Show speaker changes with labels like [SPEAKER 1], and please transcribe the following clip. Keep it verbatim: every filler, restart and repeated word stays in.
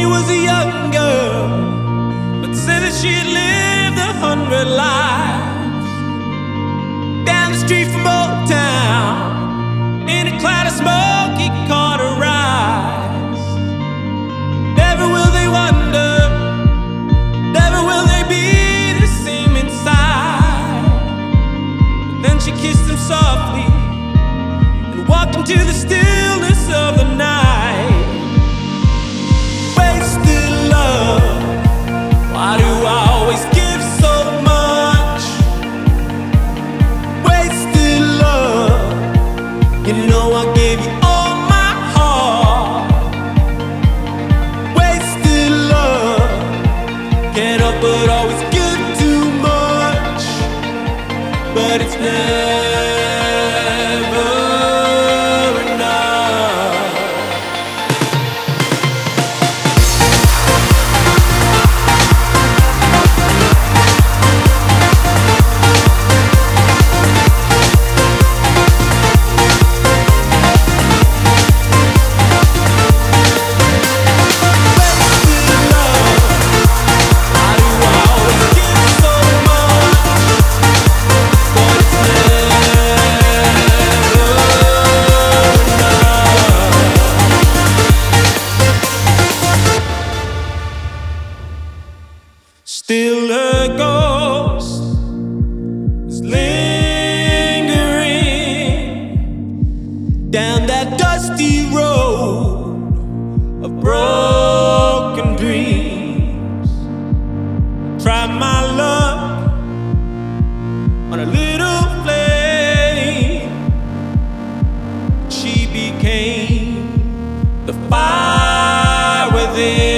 [SPEAKER 1] she was a young girl, but said that she'd lived a hundred lives. Down the street from Old Town, in a cloud of smoke, he caught her eyes. Never will they wonder, never will they be the same inside. But then she kissed him softly and walked into the stillness of the night. Wasted love, why do I always give so much? Wasted love, you know I gave you all my heart. Wasted love, can't help but always give too much, but it's never still a ghost is lingering down that dusty road of broken dreams. Try my luck on a little flame. She became the fire within.